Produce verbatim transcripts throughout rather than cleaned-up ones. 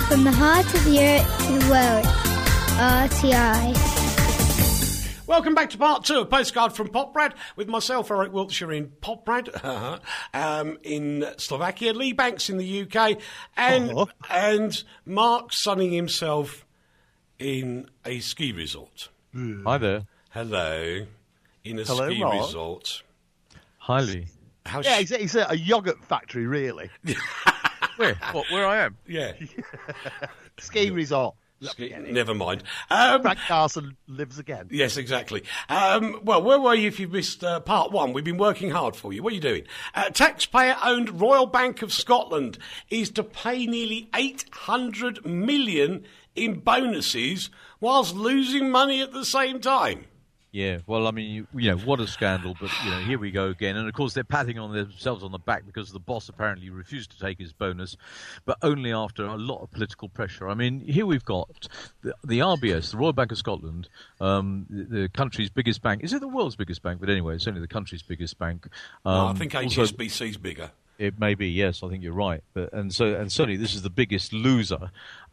From the heart of Europe to the world, R T I. Welcome back to part two of Postcard from Poprad with myself, Eric Wiltshire, in Poprad, um, in Slovakia, Lee Banks in the U K, and Oh. and Mark sunning himself in a ski resort. Hi there. Hello, in a Hello, ski Mark. resort. Hi, Lee. How Yeah, sh- he's, he's a, a yoghurt factory, really. Where? What, where I am? yeah. Ski resort. Ski- never mind. Um, Frank Carson lives again. Yes, exactly. Um, well, where were you if you missed uh, part one? We've been working hard for you. What are you doing? Uh, taxpayer-owned Royal Bank of Scotland is to pay nearly eight hundred million in bonuses whilst losing money at the same time. Yeah, well, I mean, you, you know, what a scandal, but, you know, here we go again. And, of course, they're patting on themselves on the back because the boss apparently refused to take his bonus, but only after a lot of political pressure. I mean, here we've got the, the R B S, the Royal Bank of Scotland, um, the, the country's biggest bank. Is it the world's biggest bank? But anyway, it's only the country's biggest bank. Um, No, I think also- H S B C's bigger. It may be, yes. I think you're right, but and so and certainly this is the biggest loser,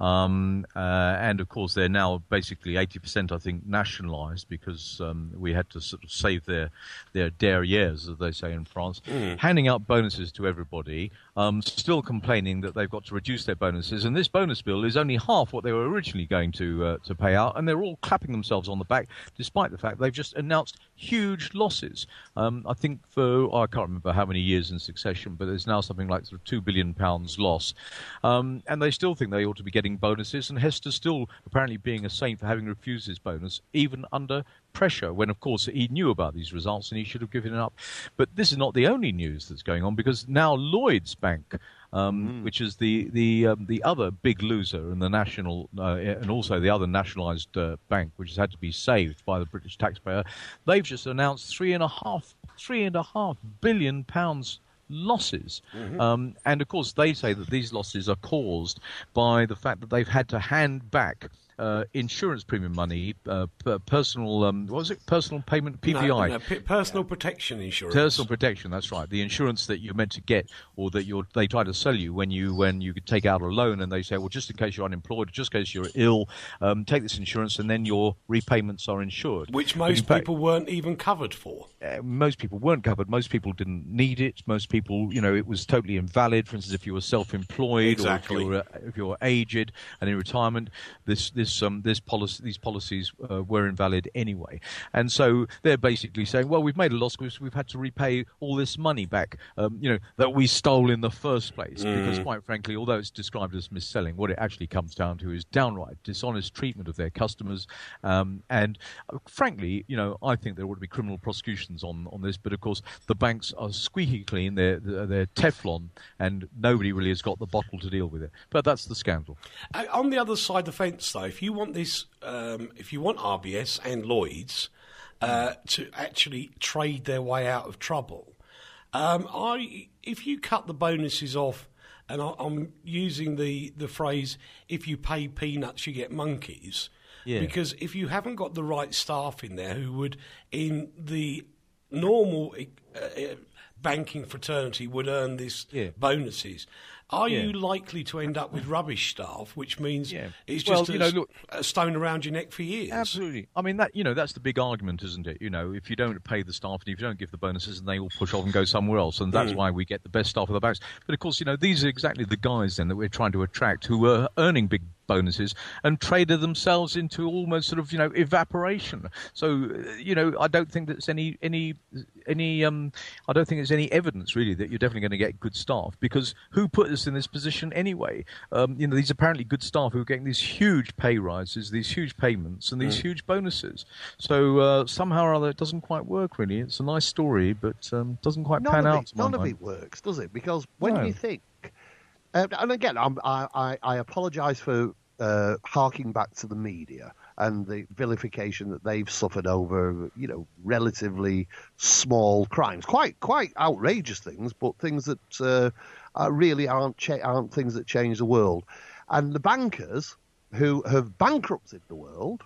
um, uh, and of course they're now basically eighty percent, I think, nationalised because um, we had to sort of save their their derrières, as they say in France, Mm. handing out bonuses to everybody, um, still complaining that they've got to reduce their bonuses, and this bonus bill is only half what they were originally going to uh, to pay out, and they're all clapping themselves on the back, despite the fact they've just announced huge losses. Um, I think for oh, I can't remember how many years in succession, but there's now something like sort of two billion pounds loss, um, and they still think they ought to be getting bonuses. And Hester's still apparently being a saint for having refused his bonus, even under pressure, when of course he knew about these results and he should have given it up. But this is not the only news that's going on, because now Lloyds Bank, um, mm. which is the the um, the other big loser in the national uh, and also the other nationalised uh, bank, which has had to be saved by the British taxpayer, they've just announced three and a half three and a half billion pounds losses. Mm-hmm. Um, and of course they say that these losses are caused by the fact that they've had to hand back uh, insurance premium money, uh, personal, um, what was it? Personal payment, P P I. No, no, p- personal protection insurance. Personal protection, that's right. The insurance that you're meant to get, or that you're, they try to sell you when you when you take out a loan, and they say, well, just in case you're unemployed, just in case you're ill, um, take this insurance, and then your repayments are insured. Which most fact, people weren't even covered for. Uh, most people weren't covered. Most people didn't need it. Most people, you know, it was totally invalid. For instance, if you were self-employed, exactly. or if you were, uh, if you were aged and in retirement, this this um this policy these policies uh, were invalid anyway. And so they're basically saying, well, we've made a loss because we've had to repay all this money back, um, you know, that we stole in the first place. Mm. Because quite frankly, although it's described as mis-selling, what it actually comes down to is downright dishonest treatment of their customers. Um, and uh, frankly, you know, I think there ought to be criminal prosecutions on, on this. But of course, the banks are squeaky clean. They're, they're Teflon, and nobody really has got the bottle to deal with it. But that's the scandal. Uh, on the other side of the fence, though, if you want this, um, if you want R B S and Lloyds uh, to actually trade their way out of trouble, um, I if you cut the bonuses off, and I, I'm using the, the phrase, if you pay peanuts, you get monkeys. Yeah. Because if you haven't got the right staff in there who would, in the normal uh, banking fraternity, would earn this yeah. bonuses, are yeah. you likely to end up with rubbish staff, which means yeah. it's well, just you a, know, look, a stone around your neck for years? Absolutely. I mean, that you know, that's the big argument, isn't it? You know, if you don't pay the staff and if you don't give the bonuses, and they all push off and go somewhere else, and that's mm. why we get the best staff of the banks. But of course, you know, these are exactly the guys then that we're trying to attract who are earning big bonuses and traded themselves into almost sort of, you know, evaporation. So, you know, I don't think there's any any any um I don't think there's any evidence really that you're definitely going to get good staff, because who put us in this position anyway? Um, you know, these apparently good staff who are getting these huge pay rises, these huge payments, and these mm. huge bonuses. So uh, somehow or other, it doesn't quite work. Really, it's a nice story, but um, doesn't quite none pan of out. It, to my none of mind. it works, does it? Because when no. you think, uh, and again, I'm, I I, I apologise for uh, harking back to the media and the vilification that they've suffered over, you know, relatively small crimes, quite quite outrageous things, but things that uh, uh, really aren't cha- aren't things that change the world. And the bankers who have bankrupted the world,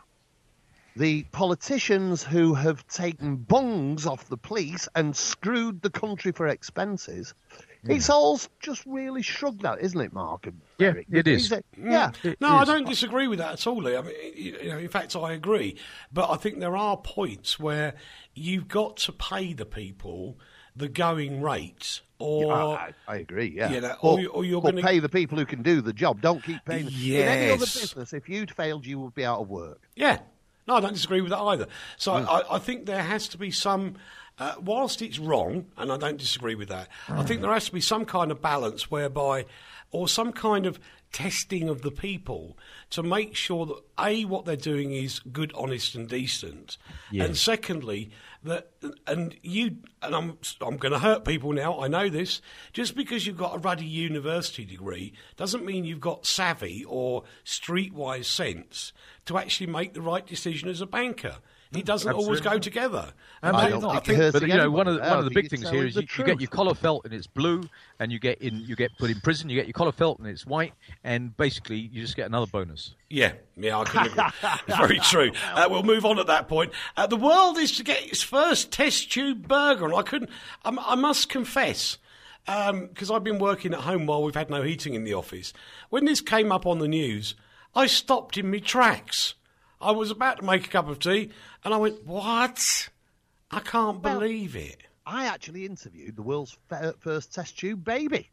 the politicians who have taken bungs off the police and screwed the country for expenses, It's all just really shrugged at, isn't it, Mark? And Yeah, Eric? it is. It's- Yeah. It No, I is. don't disagree with that at all, Lee. I mean, you know, in fact, I agree. But I think there are points where you've got to pay the people the going rate, or I, I agree, yeah. You know, but, or you- or you're but gonna- pay the people who can do the job. Don't keep paying. In any other Yes. business, if you'd failed, you would be out of work. yeah, no, I don't disagree with that either. So I, I think there has to be some. Uh, whilst it's wrong, and I don't disagree with that, I think there has to be some kind of balance whereby, or some kind of testing of the people to make sure that A, what they're doing is good, honest, and decent, and secondly, that and you and I'm I'm going to hurt people now. I know this. Just because you've got a ruddy university degree doesn't mean you've got savvy or streetwise sense to actually make the right decision as a banker. It doesn't always go together. And I I- don't I think think it hurts But you know, one of the, anyone. one I of the think big it's things here telling is the you, you get truth. your collar felt and it's blue, and you get in, you get put in prison. You get your collar felt and it's white, and basically you just get another bonus. Yeah, yeah, I can agree. It's very true. Uh, we'll move on at that point. Uh, the world is to get its first test tube burger, and I couldn't. Um, I must confess, because I've been working at home while we've had no heating in the office. When this came up on the news, I stopped in my tracks. I was about to make a cup of tea, and I went, "What? I can't Well- believe it." I actually interviewed the world's f- first test tube baby.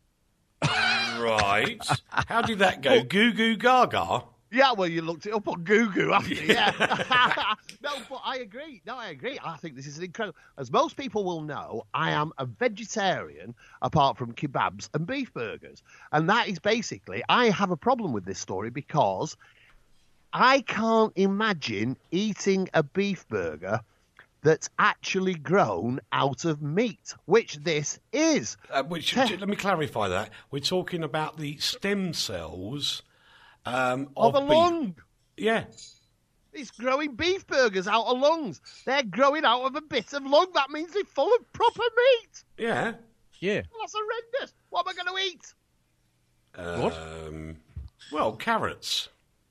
Right? How did that go? Goo goo gaga. Yeah, well, you looked it up on Google, haven't you? Yeah. No, but I agree. No, I agree. I think this is an incredible. As most people will know, I am a vegetarian apart from kebabs and beef burgers. And that is basically, I have a problem with this story because I can't imagine eating a beef burger that's actually grown out of meat, which this is. Uh, which, let me clarify that. We're talking about the stem cells um, Of of, a beef. lung. Yeah. It's growing beef burgers out of lungs. They're growing out of a bit of lung. That means they're full of proper meat. Yeah. Yeah. That's horrendous. What am I going to eat? What? Um, well, carrots.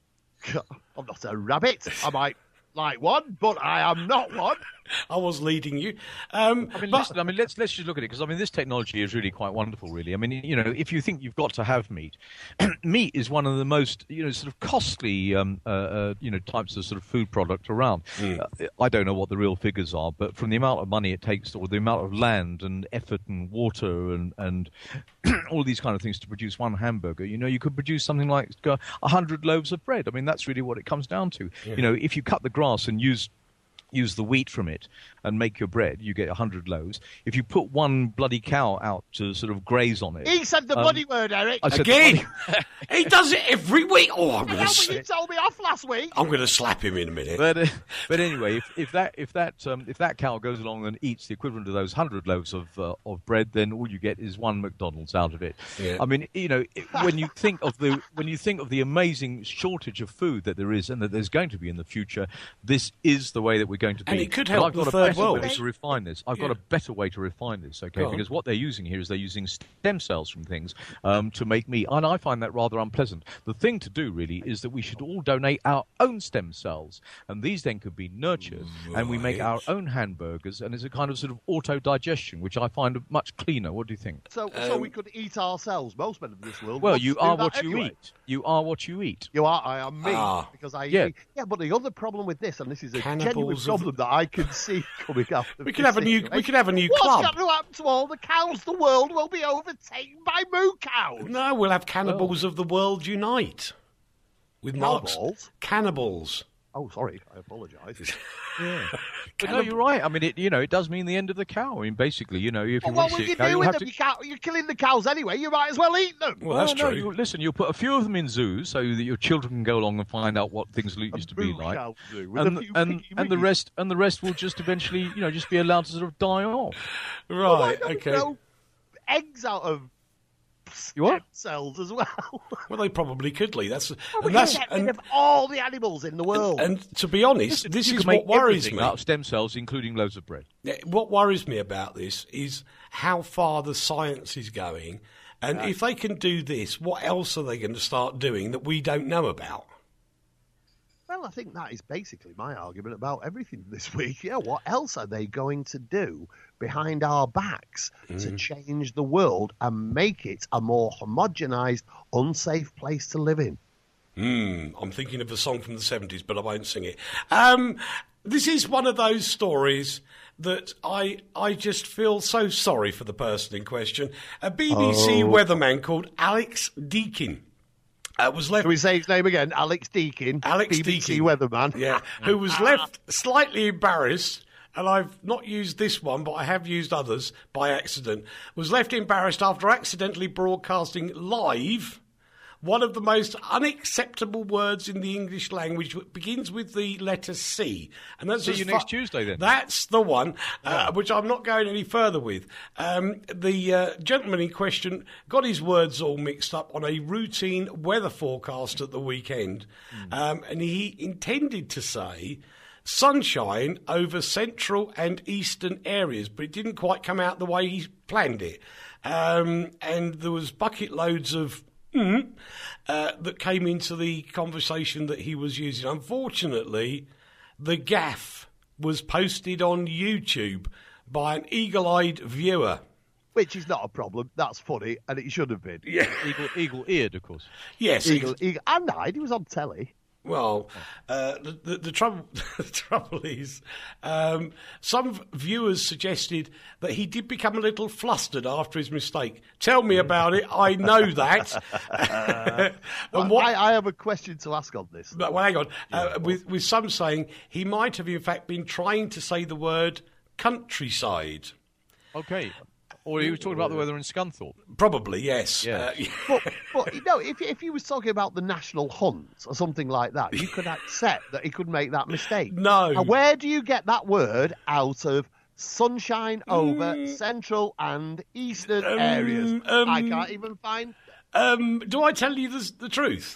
I'm not a rabbit. I might like one, but I am not one. I was leading you. Um, I mean, but- listen, I mean, let's let's just look at it because I mean, this technology is really quite wonderful. Really, I mean, you know, if you think you've got to have meat, meat is one of the most you know sort of costly um, uh, uh, you know types of sort of food product around. Uh, I don't know what the real figures are, but from the amount of money it takes, or the amount of land and effort and water and and all these kind of things to produce one hamburger, you know, you could produce something like a hundred loaves of bread. I mean, that's really what it comes down to. You know, if you cut the grass and use use the wheat from it and make your bread, you get a hundred loaves. If you put one bloody cow out to sort of graze on it, He said the Um, bloody word, Eric. I said Again, he does it every week. Oh, I'm going How to, when you told me off last week? I'm going to slap him in a minute. But uh, but anyway, if, if that if that um, if that cow goes along and eats the equivalent of those hundred loaves of uh, of bread, then all you get is one McDonald's out of it. Yeah. I mean, you know, it- when you think of the when you think of the amazing shortage of food that there is and that there's going to be in the future, this is the way that we're going to be. And it could But help I've the got a third better world. way to refine this. I've got Yeah. a better way to refine this, okay? Go on. Because what they're using here is they're using stem cells from things um, to make meat, and I find that rather unpleasant. The thing to do really is that we should all donate our own stem cells, and these then could be nurtured, and we make our Right. own hamburgers, and it's a kind of sort of auto-digestion, which I find much cleaner. What do you think? So, so Um, we could eat ourselves. Most men of this world. Well, want you to do are that what you anyway. eat. You are what you eat. You are. I am me Ah. because I Yeah. eat. Yeah, but the other problem with this, and this is a genuine Cannibals of- problem that I can see coming up. of We could this have a new. We situation. could have a new What's club. going to happen to all the cows? The world will be overtaken by moo cows. No, we'll have cannibals of the world unite with Mark's Cannibals? cannibals. Oh, sorry. I apologise. Yeah. But no, you're right. I mean, it you know, it does mean the end of the cow. I mean, basically, you know, if you Well, want what to will see you a cow, do you with have them? to. You can't, you're killing the cows anyway. You might as well eat them. Well, that's no, true. You, listen, you'll put a few of them in zoos so that your children can go along and find out what things used to be moo like, cow zoo with and a few and piggy and the wiggies. rest and the rest will just eventually, you know, just be allowed to sort of die off. Well, why Right. don't we Okay. grow eggs out of You what? stem cells as well. Well, they probably could, Lee. That's we and can that's get rid and, of all the animals in the world. and to be honest, this you is can make what worries everything me. out of stem cells, including loaves of bread. Yeah, What worries me about this is how far the science is going, and if they can do this, what else are they going to start doing that we don't know about? Well, I think that is basically my argument about everything this week. Yeah, what else are they going to do behind our backs mm. to change the world and make it a more homogenised, unsafe place to live in? Mm, I'm thinking of a song from the seventies, but I won't sing it. Um, this is one of those stories that I I just feel so sorry for the person in question. A B B C oh. weatherman called Alex Deakin. Uh, was left. Can we say his name again? Alex Deakin. Alex B B C Deakin. weatherman. Yeah, who was left slightly embarrassed, and I've not used this one, but I have used others by accident, was left embarrassed after accidentally broadcasting live one of the most unacceptable words in the English language, which begins with the letter C. And that's See you fu- next Tuesday, then. That's the one, uh, yeah. which I'm not going any further with. Um, the uh, gentleman in question got his words all mixed up on a routine weather forecast at the weekend, mm. um, and he intended to say sunshine over central and eastern areas, but it didn't quite come out the way he planned it. Um, and there was bucket loads of Mm, uh, that came into the conversation that he was using. Unfortunately, the gaffe was posted on YouTube by an eagle-eyed viewer. Which is not a problem. That's funny, and it should have been. Yeah. Eagle, eagle-eared, of course. Yes. Eagle, eagle, and eyed. He was on telly. Well, uh, the, the, the trouble the trouble is, um, some viewers suggested that he did become a little flustered after his mistake. Tell me about it. I know that. well, what, I, I have a question to ask on this. Well, hang on. Uh, with, with some saying he might have, in fact, been trying to say the word countryside. Okay. Or he was talking about the weather in Scunthorpe. Probably, yes. Yeah. Uh, but, but you know, if if he was talking about the national hunt or something like that, you could accept that he could make that mistake. No. Now, where do you get that word out of sunshine over mm. central and eastern um, areas? Um, I can't even find... Um, do I tell you the, the truth?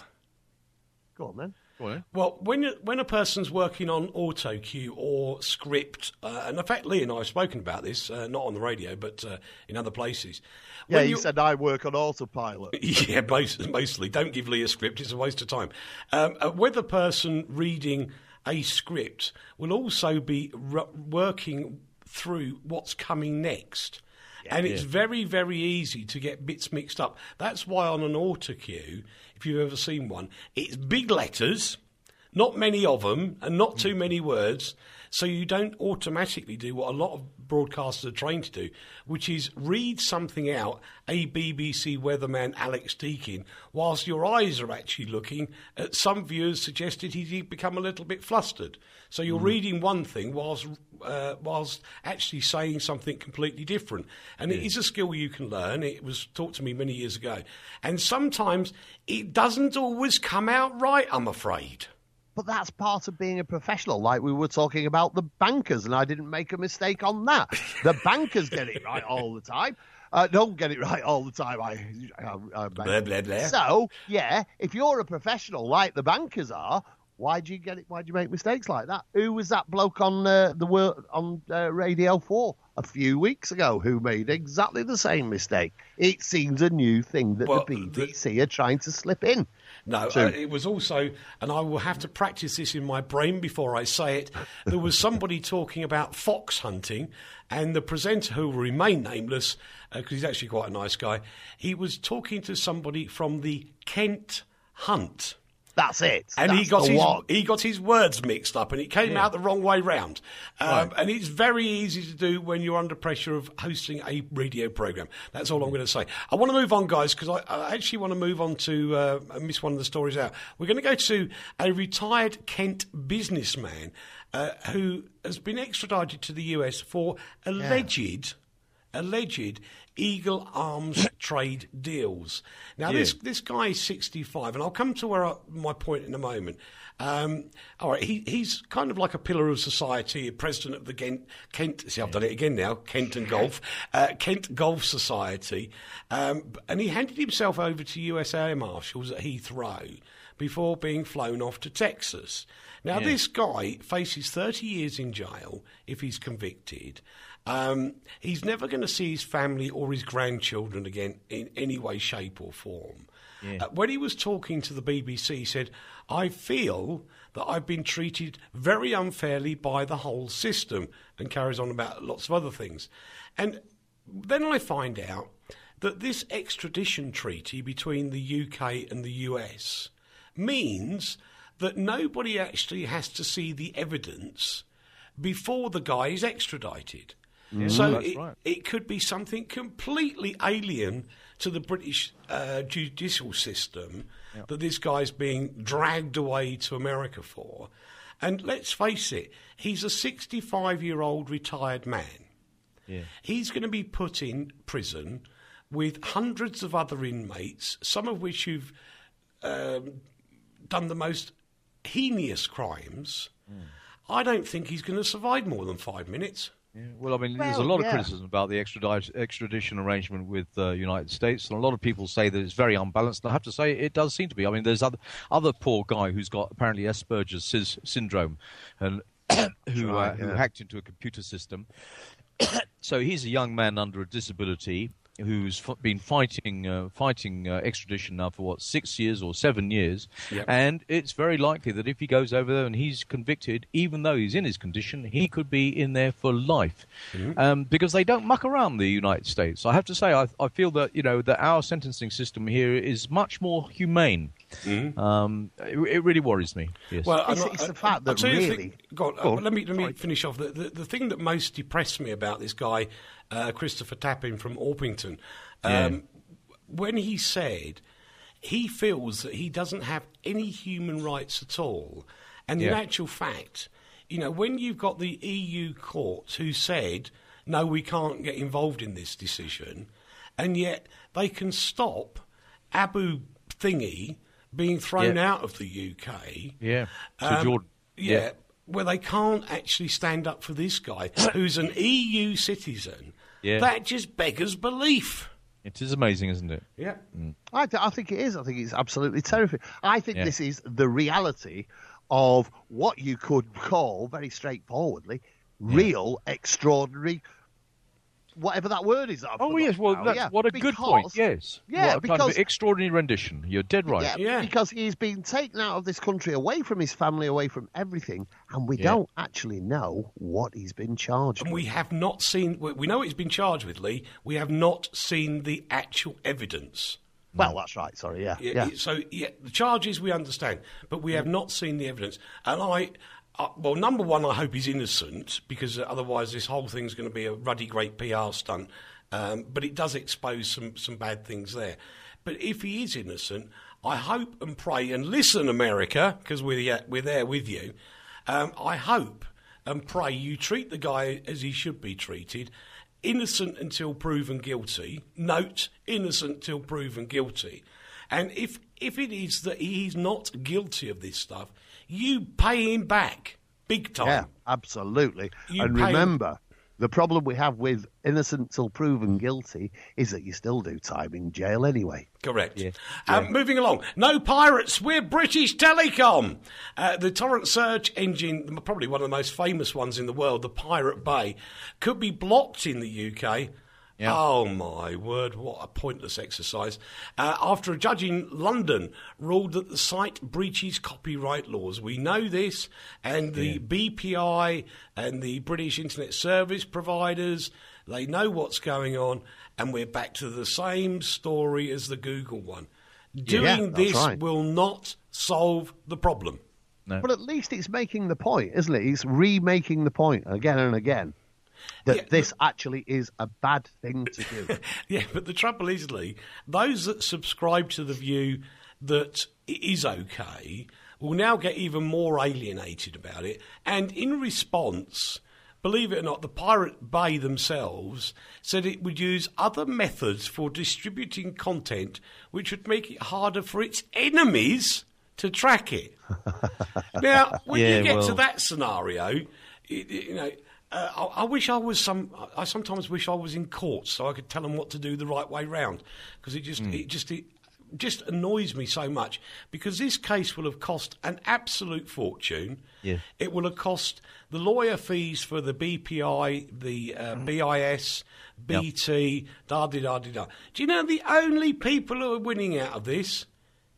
Go on, then. Well, when when a person's working on auto cue or script, uh, and in fact, Lee and I have spoken about this, uh, not on the radio, but uh, in other places. Yeah, you said I work on autopilot. Yeah, most, mostly. Don't give Lee a script; it's a waste of time. Um, uh, whether person reading a script will also be r- working through what's coming next. Yeah, and it's yeah. very, very easy to get bits mixed up. That's why on an auto cue, if you've ever seen one, it's big letters, not many of them, and not too many words, so you don't automatically do what a lot of broadcasters are trained to do, which is read something out, a B B C weatherman Alex Deakin, whilst your eyes are actually looking at some viewers suggested he did become a little bit flustered. So you're mm. reading one thing whilst uh, whilst actually saying something completely different. And yeah. it is a skill you can learn. It was taught to me many years ago. And sometimes it doesn't always come out right, I'm afraid. But that's part of being a professional, like we were talking about the bankers, and I didn't make a mistake on that. The bankers get it right all the time. Uh, don't get it right all the time. I, I, I blah, blah, blah. So, yeah, if you're a professional like the bankers are, why do you get it? Why do you make mistakes like that? Who was that bloke on uh, the world on uh, Radio Four a few weeks ago who made exactly the same mistake? It seems a new thing that well, the B B C the... are trying to slip in. No, uh, it was also, and I will have to practice this in my brain before I say it, there was somebody talking about fox hunting, and the presenter, who will remain nameless, because uh, he's actually quite a nice guy, he was talking to somebody from the Kent Hunt. That's it. And That's he got his one. he got his words mixed up, and it came yeah. out the wrong way round. Um, right. And it's very easy to do when you're under pressure of hosting a radio program. That's all I'm going to say. I want to move on, guys, because I, I actually want to move on to uh, miss one of the stories out. We're going to go to a retired Kent businessman uh, who has been extradited to the U S for alleged yeah. alleged Eagle Arms trade deals. Now, yeah. this this guy is sixty-five, and I'll come to where I, my point in a moment. Um, all right, he, he's kind of like a pillar of society, president of the Kent, Kent see, I've done it again now, Kent and Golf, uh, Kent Golf Society, um, and he handed himself over to U S Air Marshals at Heathrow before being flown off to Texas. Now, yeah. this guy faces thirty years in jail if he's convicted. Um, he's never going to see his family or his grandchildren again in any way, shape or form. Yeah. Uh, when he was talking to the B B C, he said, I feel that I've been treated very unfairly by the whole system, and carries on about lots of other things. And then I find out that this extradition treaty between the U K and the U S means that nobody actually has to see the evidence before the guy is extradited. Yeah, so that's it, right. it could be something completely alien to the British uh, judicial system Yep. that this guy's being dragged away to America for. And let's face it, he's a sixty-five-year-old retired man. Yeah. He's going to be put in prison with hundreds of other inmates, some of which who've um, done the most heinous crimes. Mm. I don't think he's going to survive more than five minutes. Yeah, well, I mean, Well, there's a lot yeah. of criticism about the extradi- extradition arrangement with the uh, United States, and a lot of people say that it's very unbalanced. And I have to say, it does seem to be. I mean, there's other other poor guy who's got apparently Asperger's sys- syndrome, and who Right, uh, who yeah. hacked into a computer system. So he's a young man under a disability who's f- been fighting uh, fighting uh, extradition now for what six years or seven years, Yep. and it's very likely that if he goes over there and he's convicted, even though he's in his condition, he could be in there for life, Mm-hmm. um, because they don't muck around the United States. I have to say, I, I feel that you know that our sentencing system here is much more humane. Mm-hmm. Um, it, it really worries me. Yes. Well, It's- I'm not- it's the I- fact I'll that tell you the really- thing- go on, Go uh, on. let me let me Sorry. finish off. The, the the thing that most depressed me about this guy, uh, Christopher Tappin from Orpington, um, Yeah. when he said he feels that he doesn't have any human rights at all, and in Yeah. actual fact, you know, when you've got the E U courts who said no, we can't get involved in this decision, and yet they can stop Abu Thingy being thrown Yeah. out of the U K. yeah. To Um, Jordan. Yeah, Yeah. where they can't actually stand up for this guy who's an E U citizen. Yeah. That just beggars belief. It is amazing, isn't it? Yeah. I, th- I think it is. I think it's absolutely terrific. I think Yeah. this is the reality of what you could call, very straightforwardly, real, extraordinary, whatever that word is. that I've Oh forgotten yes, well, now. that's yeah, what a good point. because- Yes, Yeah, what a kind of because- extraordinary rendition. You're dead right. Yeah, Yeah. because he's been taken out of this country, away from his family, away from everything, and we Yeah. don't actually know what he's been charged And with. we have not seen, we we know what he's been charged with, Lee. We have not seen the actual evidence. Well, that's right. Sorry, yeah, Yeah, yeah. it- So, yeah, the charges we understand, but we have not seen the evidence. And I, uh, well, number one, I hope he's innocent, because otherwise this whole thing's going to be a ruddy great P R stunt. Um, but it does expose some, some bad things there. But if he is innocent, I hope and pray, and listen, America, because we're, yeah, we're there with you, um, I hope and pray you treat the guy as he should be treated, innocent until proven guilty. Note, innocent till proven guilty. And if if it is that he's not guilty of this stuff, you pay him back big time. Yeah, absolutely. You and pay- remember, the problem we have with innocent till proven guilty is that you still do time in jail anyway. Correct. Yeah. Um, moving along. No pirates, we're British Telecom. Uh, the torrent search engine, probably one of the most famous ones in the world, the Pirate Bay, could be blocked in the U K. Yeah. Oh, my word, what a pointless exercise. Uh, after a judge in London ruled that the site breaches copyright laws. We know this, and the B P I and the British Internet Service Providers, they know what's going on, and we're back to the same story as the Google one. Doing Yeah, that's this right. will not solve the problem. No. But at least it's making the point, isn't it? It's remaking the point again and again that Yeah, this actually is a bad thing to do. Yeah, but the trouble is, Lee, those that subscribe to the view that it is okay will now get even more alienated about it. And in response, believe it or not, the Pirate Bay themselves said it would use other methods for distributing content which would make it harder for its enemies to track it. Now, when Yeah, you get to well- that scenario, it, it- you know, uh, I, I wish I was some. I sometimes wish I was in court so I could tell them what to do the right way round, because it just, it just, it just annoys me so much. Because this case will have cost an absolute fortune. Yeah. It will have cost the lawyer fees for the B P I, the uh, B I S, B T, da da da da da. Do you know the only people who are winning out of this?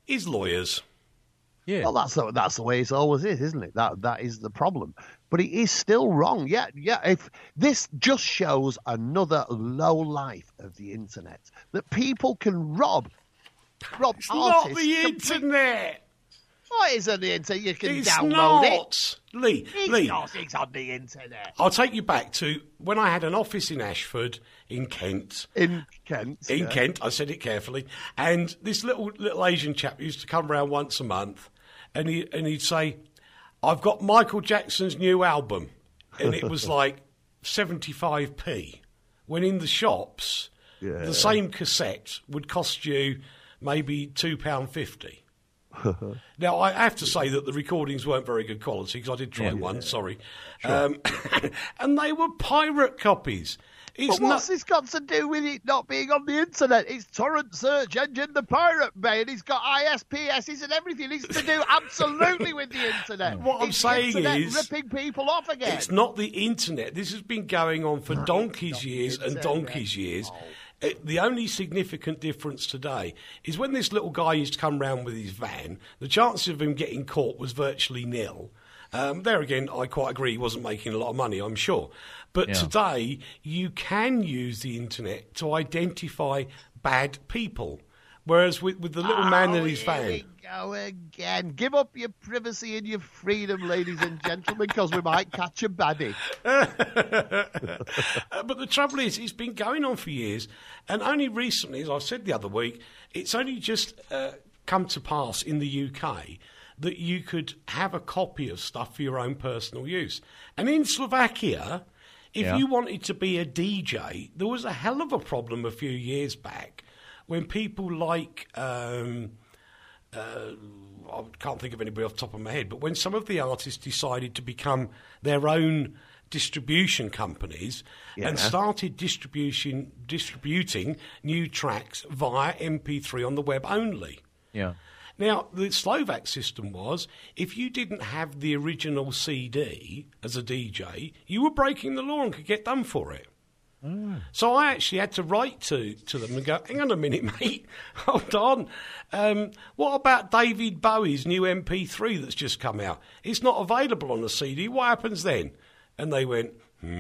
is lawyers. Yeah. Well, that's the, that's the way it always is, isn't it? That that is the problem. But it is still wrong. Yeah, yeah. If this just shows another low life of the internet, that people can rob, rob It's artists. not the internet. What is on the internet? You can It's download not. it. Lee, It's Lee, not. It's on the internet. I'll take you back to when I had an office in Ashford, in Kent. In Kent. In yeah. Kent, I said it carefully. And this little little Asian chap used to come round once a month, and he and he'd say, "I've got Michael Jackson's new album," and it was like seventy-five p. When in the shops, Yeah. the same cassette would cost you maybe two pound fifty. Now, I have to say that the recordings weren't very good quality, because I did try Yeah. one, sorry. Um, and they were pirate copies. It's But what's not. this got to do with it not being on the internet? It's torrent search engine, the Pirate Bay, and he's got I S P Ss and everything. It's to do absolutely with the internet. What I'm It's saying the internet is- ripping people off again. It's not the internet. This has been going on for donkey's not the years and internet. donkey's years. Oh. It, the only significant difference today is when this little guy used to come round with his van, the chances of him getting caught was virtually nil. Um, there again, I quite agree he wasn't making a lot of money, I'm sure. But Yeah. today, you can use the internet to identify bad people. Whereas with, with the little man in his Oh, van... Here we go again. Give up your privacy and your freedom, ladies and gentlemen, because we might catch a baddie. Uh, but the trouble is, it's been going on for years, and only recently, as I said the other week, it's only just uh, come to pass in the U K that you could have a copy of stuff for your own personal use. And in Slovakia, if Yeah. you wanted to be a D J, there was a hell of a problem a few years back when people like... Um, uh, I can't think of anybody off the top of my head, but when some of the artists decided to become their own distribution companies Yeah. and started distribution distributing new tracks via M P three on the web only. Yeah. Now, the Slovak system was, if you didn't have the original C D as a D J, you were breaking the law and could get done for it. So I actually had to write to, to them and go, hang on a minute, mate, hold on. Um, what about David Bowie's new M P three that's just come out? It's not available on a C D. What happens then? And they went,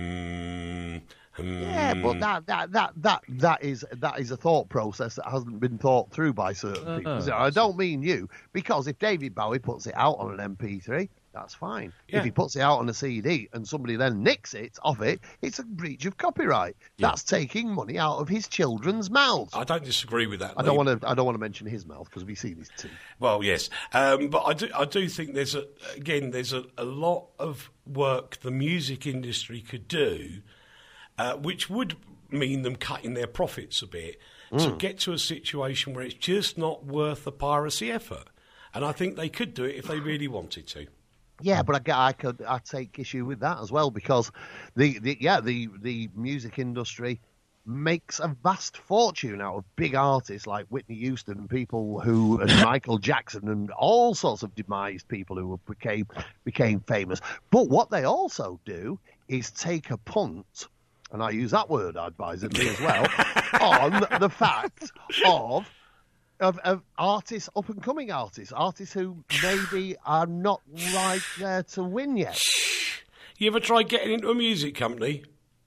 hmm, hmm. Yeah, but that, that, that, that, that, is, that is a thought process that hasn't been thought through by certain people. So I don't mean you, because if David Bowie puts it out on an M P three, that's fine. Yeah. If he puts it out on a C D and somebody then nicks it off it, it's a breach of copyright. That's taking money out of his children's mouths. I don't disagree with that. I don't Lee. want to. I don't want to mention his mouth because we've seen his teeth. Well, yes, um, but I do. I do think there's a again. There's a, a lot of work the music industry could do, uh, which would mean them cutting their profits a bit to get to a situation where it's just not worth the piracy effort. And I think they could do it if they really wanted to. Yeah, but I, get- I could. I take issue with that as well because the, the yeah the the music industry makes a vast fortune out of big artists like Whitney Houston and people who and Michael Jackson and all sorts of demised people who became became famous. But what they also do is take a punt, and I use that word advisedly as well, on the fact of. Of, of artists, up and coming artists, artists who maybe are not right there to win yet. You ever tried getting into a music company?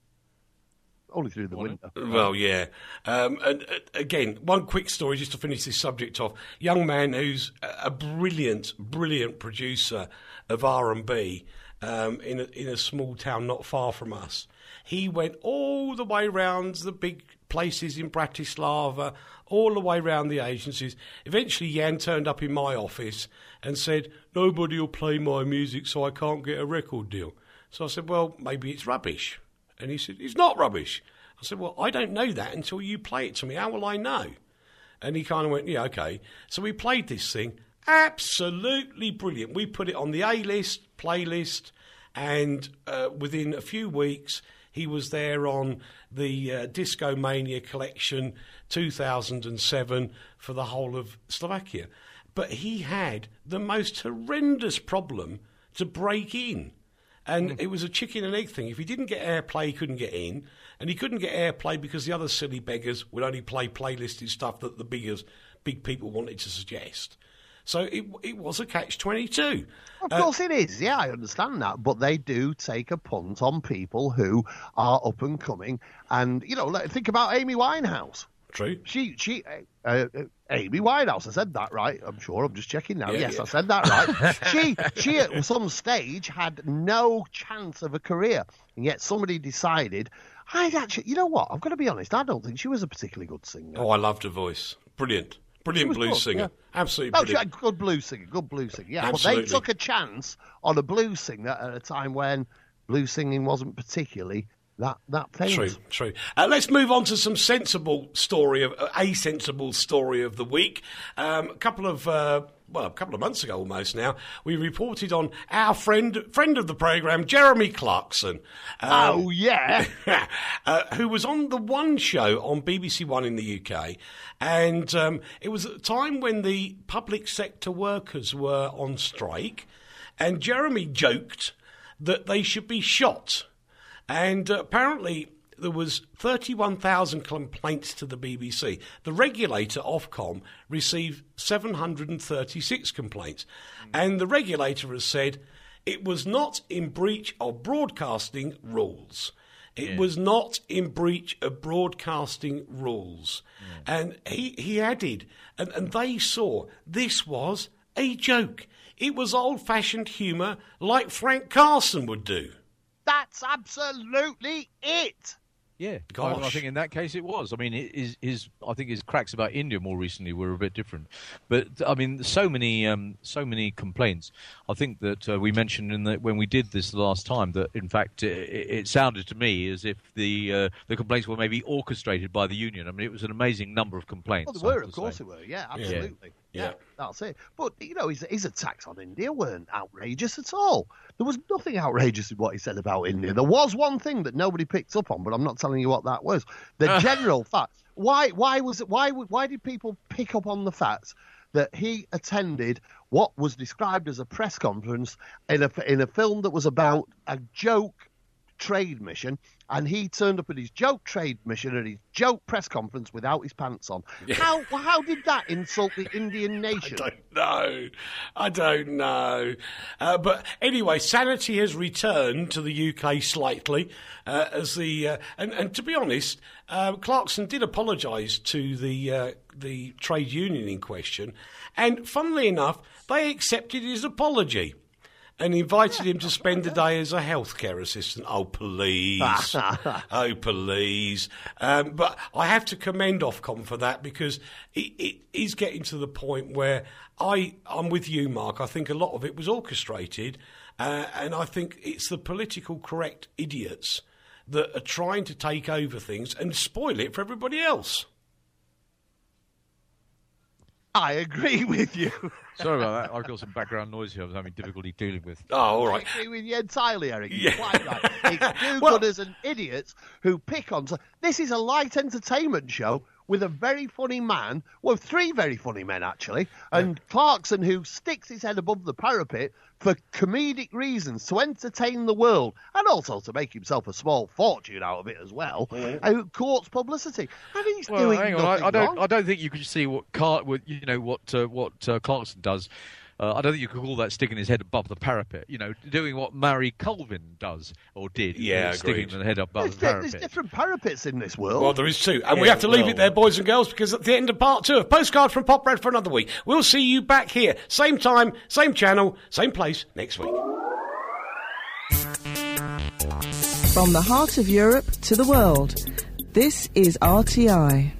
Only through the window. Well, yeah. Um, and uh, again, one quick story just to finish this subject off. Young man who's a a brilliant, brilliant producer of R and B um, in a, in a small town not far from us. He went all the way round the big places in Bratislava, all the way round the agencies. Eventually, Jan turned up in my office and said, "Nobody will play my music, so I can't get a record deal." So I said, "Well, maybe it's rubbish." And he said, "It's not rubbish." I said, "Well, I don't know that until you play it to me. How will I know?" And he kind of went, "Yeah, okay." So we played this thing. Absolutely brilliant. We put it on the A-list, playlist, and uh, within a few weeks, he was there on the uh, Disco Mania collection two thousand seven for the whole of Slovakia. But he had the most horrendous problem to break in. And it was a chicken and egg thing. If he didn't get airplay, he couldn't get in. And he couldn't get airplay because the other silly beggars would only play playlisted stuff that the biggers, big people wanted to suggest. So it it was a catch twenty-two. Of course it is. Yeah, I understand that. But they do take a punt on people who are up and coming. And, you know, let- think about Amy Winehouse. True. She, she, uh, uh, Amy Winehouse. I said that right. I'm sure. I'm just checking now. Yeah, yes, yeah. I said that right. she, she at some stage had no chance of a career, and yet somebody decided. I actually, you know what? I've got to be honest. I don't think she was a particularly good singer. Oh, I loved her voice. Brilliant. Brilliant was blues good, singer. yeah. Absolutely No, she brilliant. had good blues singer. Good blues singer. Yeah, Absolutely. but they took a chance on a blues singer at a time when blues singing wasn't particularly that that famous. True, true. Uh, let's move on to some sensible story of uh, a sensible story of the week. Um, a couple of uh, well, a couple of months ago almost now, we reported on our friend friend of the programme, Jeremy Clarkson. Um, Oh yeah. uh, who was on the One show on B B C One in the U K, and um, it was at a time when the public sector workers were on strike, and Jeremy joked that they should be shot. And uh, apparently there was thirty-one thousand complaints to the B B C. The regulator, Ofcom, received seven hundred thirty-six complaints. And the regulator has said it was not in breach of broadcasting rules. It Yeah. was not in breach of broadcasting rules. And he, he added, and, and they saw this was a joke. It was old-fashioned humour like Frank Carson would do. That's absolutely it. Yeah, Gosh. I, I think in that case it was. I mean, his, his I think his cracks about India more recently were a bit different. But I mean, so many, um, so many complaints. I think that uh, we mentioned in the, when we did this last time that in fact it, it sounded to me as if the uh, the complaints were maybe orchestrated by the union. I mean, it was an amazing number of complaints. Well, they I were, have of to course say. they were. Yeah, absolutely. Yeah. Yeah, that's it. But, you know, his, his attacks on India weren't outrageous at all. There was nothing outrageous in what he said about India. There was one thing that nobody picked up on, but I'm not telling you what that was. The general fact. Why Why was it? Why Why did people pick up on the fact that he attended what was described as a press conference in a, in a film that was about a joke trade mission, and he turned up at his joke trade mission at his joke press conference without his pants on? How how did that insult the Indian nation? I don't know. I don't know. Uh, but anyway, sanity has returned to the U K slightly. Uh, as the uh, and, and to be honest, uh, Clarkson did apologise to the uh, the trade union in question, and funnily enough, they accepted his apology. And invited him to spend the day as a healthcare assistant. Oh, please. oh, please. Um, but I have to commend Ofcom for that, because it, it is getting to the point where I, I'm with you, Mark. I think a lot of it was orchestrated. Uh, and I think it's the political correct idiots that are trying to take over things and spoil it for everybody else. I agree with you. Sorry about that. I've got some background noise here I was having difficulty dealing with. Oh, all right. I agree with you entirely, Eric. You're Yeah. quite right. It's Well- do-gooders and idiots who pick on. So this is a light entertainment show with a very funny man, well, three very funny men actually, and Clarkson, who sticks his head above the parapet for comedic reasons to entertain the world and also to make himself a small fortune out of it as well. Who courts publicity, and he's Well, doing hang on. nothing I, I don't. wrong. I don't think you can see what Car, what, you know, what uh, what uh, Clarkson does. Uh, I don't think you could call that sticking his head above the parapet. You know, doing what Mary Colvin does or did. Yeah, uh, sticking agreed. the head above There's, the di- parapet. there's different parapets in this world. Well, there is too. And we Yeah, have to leave well- it there, boys and girls, because at the end of part two of Postcard from Pop Red for another week, we'll see you back here. Same time, same channel, same place next week. From the heart of Europe to the world, this is R T I.